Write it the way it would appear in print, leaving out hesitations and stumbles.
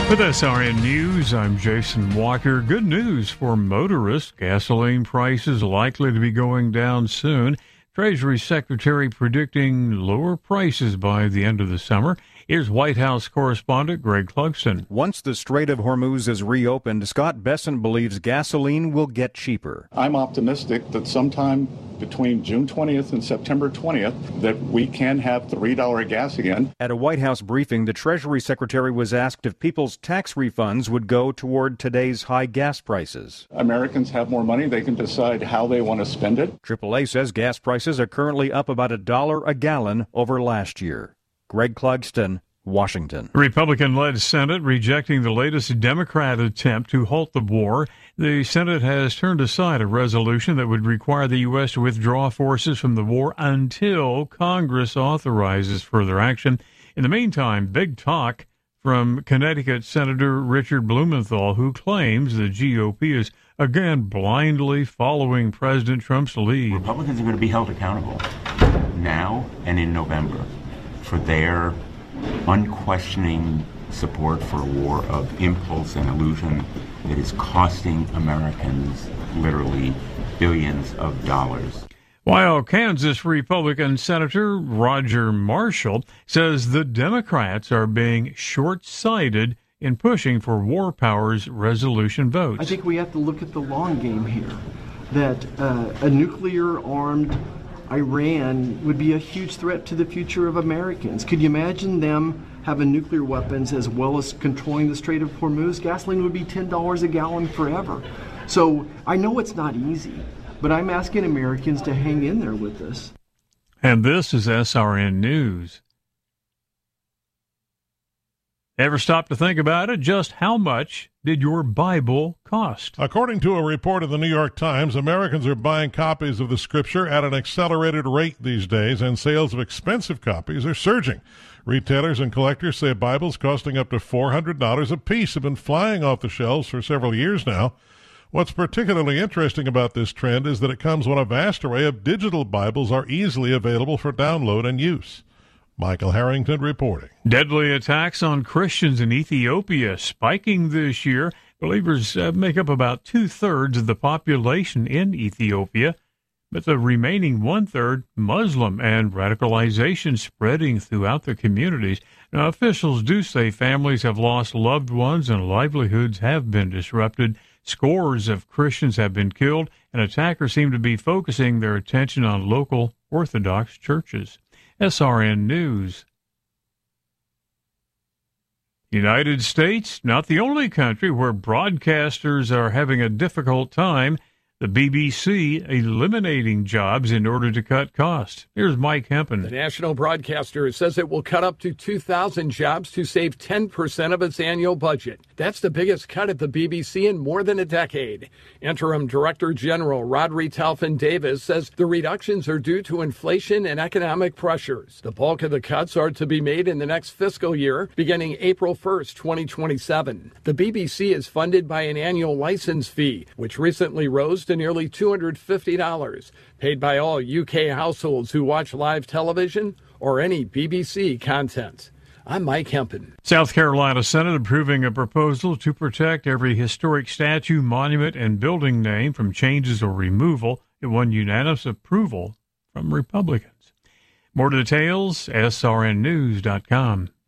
With SRN News, I'm Jason Walker. Good news for motorists. Gasoline prices likely to be going down soon. Treasury Secretary predicting lower prices by the end of the summer. Here's White House correspondent Greg Clugston. Once the Strait of Hormuz is reopened, Scott Besson believes gasoline will get cheaper. I'm optimistic that sometime between June 20th and September 20th that we can have $3 gas again. At a White House briefing, the Treasury Secretary was asked if people's tax refunds would go toward today's high gas prices. Americans have more money. They can decide how they want to spend it. AAA says gas prices are currently up about $1 a gallon over last year. Greg Clugston, Washington. Republican-led Senate rejecting the latest Democrat attempt to halt the war. The Senate has turned aside a resolution that would require the U.S. to withdraw forces from the war until Congress authorizes further action. In the meantime, big talk from Connecticut Senator Richard Blumenthal, who claims the GOP is again blindly following President Trump's lead. Republicans are going to be held accountable now and in November for their unquestioning support for a war of impulse and illusion that is costing Americans literally billions of dollars. While Kansas Republican Senator Roger Marshall says the Democrats are being short-sighted in pushing for war powers resolution votes. I think we have to look at the long game here, that a nuclear-armed Iran would be a huge threat to the future of Americans. Could you imagine them having nuclear weapons as well as controlling the Strait of Hormuz? Gasoline would be $10 a gallon forever. So I know it's not easy, but I'm asking Americans to hang in there with us. And this is SRN News. Ever stop to think about it? Just how much did your Bible cost? According to a report of the New York Times, Americans are buying copies of the Scripture at an accelerated rate these days, and sales of expensive copies are surging. Retailers and collectors say Bibles costing up to $400 a piece have been flying off the shelves for several years now. What's particularly interesting about this trend is that it comes when a vast array of digital Bibles are easily available for download and use. Michael Harrington reporting. Deadly attacks on Christians in Ethiopia spiking this year. Believers make up about 2/3 of the population in Ethiopia, but the remaining 1/3 Muslim, and radicalization spreading throughout the communities. Now, officials do say families have lost loved ones and livelihoods have been disrupted. Scores of Christians have been killed, and attackers seem to be focusing their attention on local Orthodox churches. SRN News. United States, not the only country where broadcasters are having a difficult time. The BBC eliminating jobs in order to cut costs. Here's Mike Hempen. The national broadcaster says it will cut up to 2,000 jobs to save 10% of its annual budget. That's the biggest cut at the BBC in more than a decade. Interim Director General Rodri Talfin-Davis says the reductions are due to inflation and economic pressures. The bulk of the cuts are to be made in the next fiscal year, beginning April 1st, 2027. The BBC is funded by an annual license fee, which recently rose to nearly $250, paid by all UK households who watch live television or any BBC content. I'm Mike Hempen. South Carolina Senate approving a proposal to protect every historic statue, monument, and building name from changes or removal. It won unanimous approval from Republicans. More details, srnnews.com.